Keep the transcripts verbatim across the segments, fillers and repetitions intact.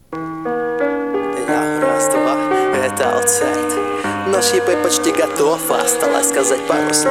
Я, раз, два, это Outside. Наш ЕП почти готов, а осталось сказать пару слов.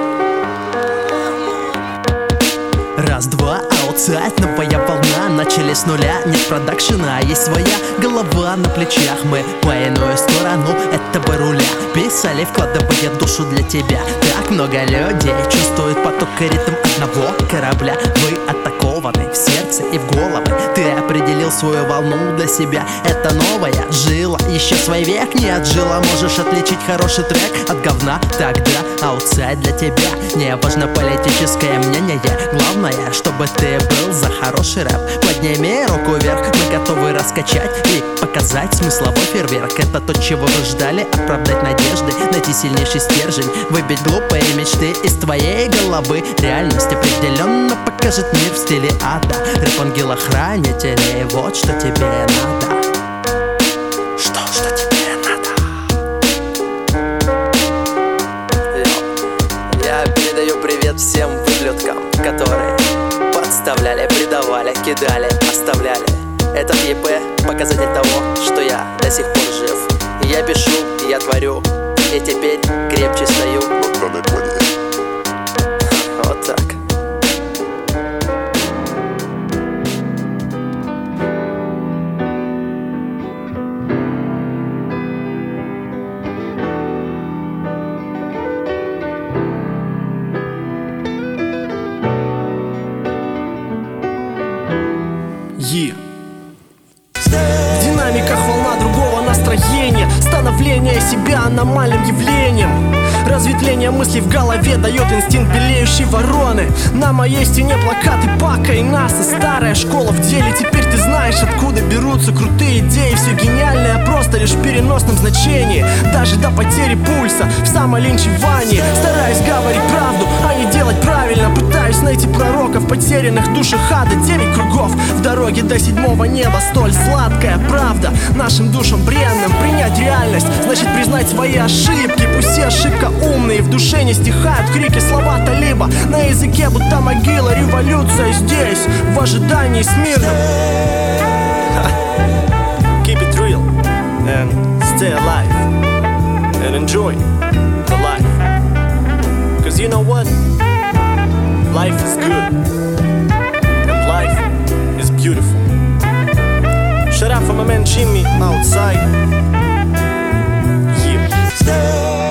Раз, два, Outside, новая волна. Начали с нуля, нет продакшена, есть своя голова на плечах. Мы по иную сторону этого руля писали, вкладывая душу для тебя. Так много людей чувствуют поток и ритм одного корабля. Вы атакованы в сердце и в головы. Ты определил свою волну для себя. Это новая жила, еще свой век не отжила. Можешь отличить хороший трек от говна. Тогда Outside для тебя. Не важно политическое мнение, главное, чтобы ты был за хороший рэп. Подними руку вверх, мы готовы раскачать и показать смысловой фейерверк. Это то, чего вы ждали, оправдать надежды, найти сильнейший стержень, выбить глупые мечты из твоей головы. Реальность определенно покажет мир в стиле ада. Рэп-ангел-охранителей, вот что тебе надо. Что, что тебе надо? Я передаю привет всем выблюдкам, которые подставляли, предавали, кидали, оставляли. Этот ЕП — показатель того, что я до сих пор жив. Я пишу, я творю, и теперь крепче стою. Вот так. Е. В динамиках волна другого настроения, становление себя аномальным явлением. Разветвление мыслей в голове дает инстинкт белеющей вороны. На моей стене плакаты Пака и НАСА. Старая школа в деле, теперь ты знаешь, откуда берутся крутые идеи. Все гениальное просто лишь в переносном значении. Даже до потери пульса в самолинчевании. Стараюсь говорить правду, а не делать правильно. Пытаюсь найти пророков, потерянных в душах ада. Девять кругов в дороге до седьмого неба. Столь сладкая правда нашим душам бренным. Принять реальность значит признать свои ошибки. Пусть все ошибка умные, в душе не стихают крики, слова талиба на языке будто могила. Революция здесь, в ожидании смирном. Keep it real and stay alive and enjoy the life. Cause you know what? Life is good and life is beautiful. Shout out for my man Jimmy Outside. Yeah.